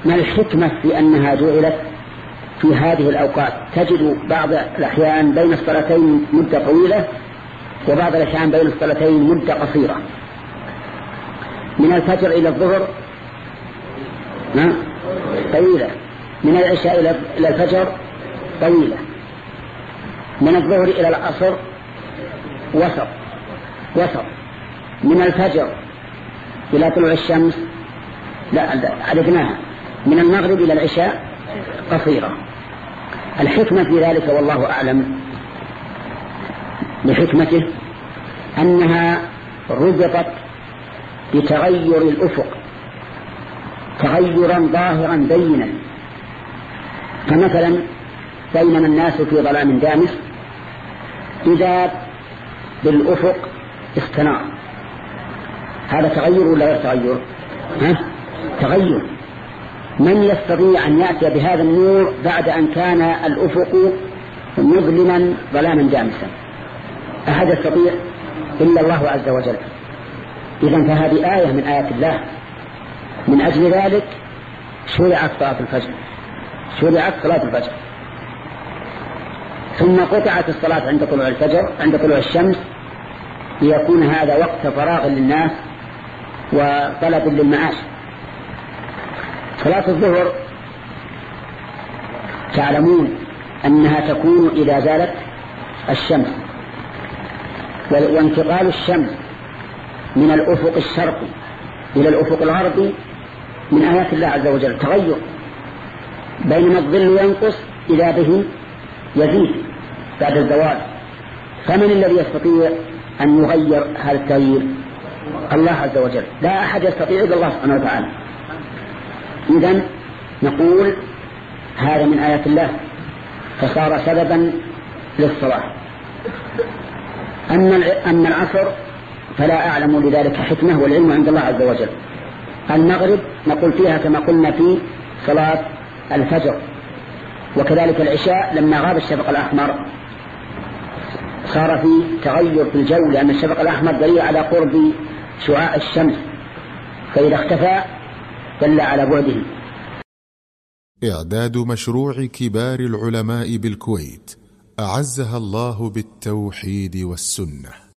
ما الحكمة في أنها جعلت في هذه الأوقات؟ تجد بعض الأحيان بين الصلاتين مدة طويلة، وبعض الأحيان بين الصلاتين مدة قصيرة. من الفجر إلى الظهر طويلة، من العشاء إلى الفجر طويلة، من الظهر إلى العصر وسط، من الفجر إلى طلوع الشمس لا عددناها، من المغرب إلى العشاء قصيرة. الحكمة في ذلك والله أعلم بحكمته أنها ربطت بتغير الأفق تغيرا ظاهرا بينا، فمثلا بينما الناس في ظلام دامس إذا بالأفق استنار، هذا تغير ولا غير تغير؟ تغير. من يستطيع أن يأتي بهذا النور بعد أن كان الأفق مظلما ظلاما دامسا؟ أحد يستطيع إلا الله عز وجل. إذن فهذه آية من آيات الله. من أجل ذلك شرعت صلاة الفجر، ثم قطعت الصلاة عند طلوع الفجر عند طلوع الشمس، ليكون هذا وقت فراغ للناس وطلب للمعاش. صلاة الظهر تعلمون أنها تكون إذا زالت الشمس، وانتقال الشمس من الأفق الشرقي إلى الأفق الغربي من آيات الله عز وجل، تغير، بينما الظل ينقص إذا به يزيد بعد الزوال. فمن الذي يستطيع أن يغير هذا التغيير؟ الله عز وجل، لا أحد يستطيع إلا الله سبحانه وتعالى. إذن نقول هذا من آيات الله، فصار سببا للصلاة. أما العصر فلا أعلم لذلك حكمة، والعلم عند الله عز وجل. المغرب نقول فيها كما قلنا في صلاة الفجر، وكذلك العشاء لما غاب الشفق الأحمر صار في تغير في الجو، لأن الشفق الأحمر دليل على قرب شعاع الشمس، فإذا اختفى دل على بعده. إعداد مشروع كبار العلماء بالكويت أعزها الله بالتوحيد والسنة.